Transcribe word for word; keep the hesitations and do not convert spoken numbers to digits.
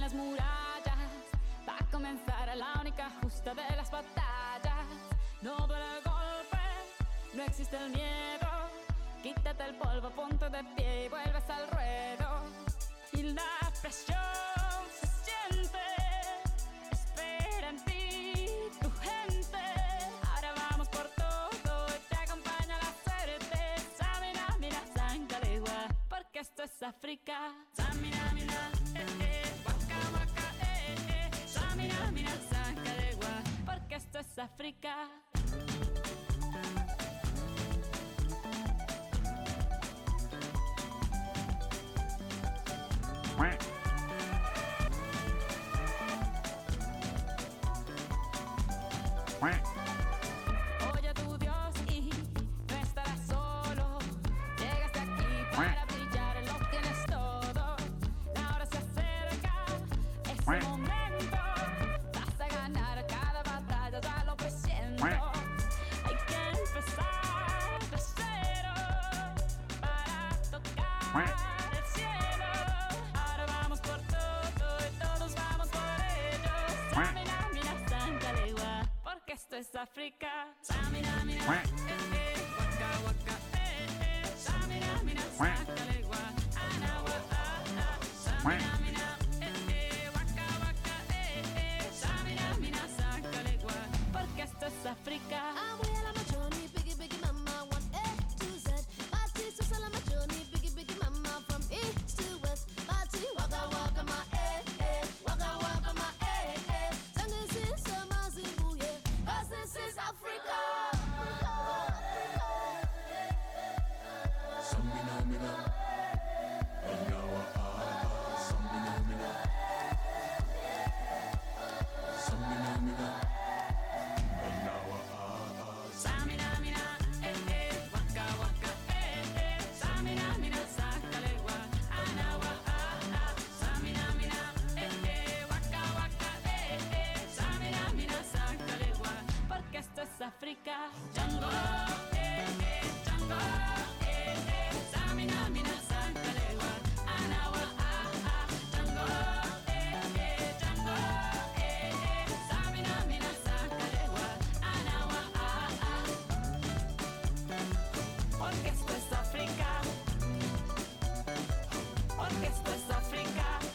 las murallas. Va a comenzar la única justa de las batallas. No duele el golpe, no existe el miedo. Quítate el polvo, ponte de pie y vuelves al ruedo. Y la presión se siente, espera en ti tu gente. Ahora vamos por todo y te acompaña la suerte. Samina, mira, Sankalegua, porque esto es África. Samina, mira, eh, eh, waka, waka, eh, eh. Samina, mira, Sankalegua, porque esto es África. Oye a tu Dios y no estarás solo. Llegaste aquí para brillar, lo tienes todo. La hora se acerca, es el momento. Vas a ganar cada batalla, ya lo presiento. Hay que empezar de cero para tocar el cielo. Ahora vamos por todo y todos vamos por ello. Samina, mira, Sankalegua, porque esto es África. Samina, mira, eh, eh, waka, waka, eh, eh. Samina, mira, Sankalegua, anawa, ah, ah. Samina, mira, eh, eh, waka, waka, eh, eh. Samina, mira, Sankalegua, porque esto es África. I'm way on my journey, biggie, biggie mama, one A to Z. My sister's on my journey, biggie, biggie mama, from east to west. My tea, waka, waka, my eh, eh, waka, waka, my eh, eh. Sangin' since summer, Zimbabwe, yeah, 'cause this is Africa. Samina, mina, anawa, ah, ah. Samina, mina, Samina, mina, anawa, ah, ah. Samina, mira, eh, eh, waka, waka, eh, eh. Samina, mira, Sankalegua, anawa, ah, ah. Samina, mira, eh, eh, waka, waka, eh, eh. Samina, mira, Sankalegua, porque esto es África. Django, eh, eh, Django, eh, eh. Samina, mira, Sankalegua, anawa, ah, ah. Django, eh, eh, Django, eh, eh. Samina, mira, Sankalegua, anawa, ah, ah. Porque esto es África. Porque esto es África.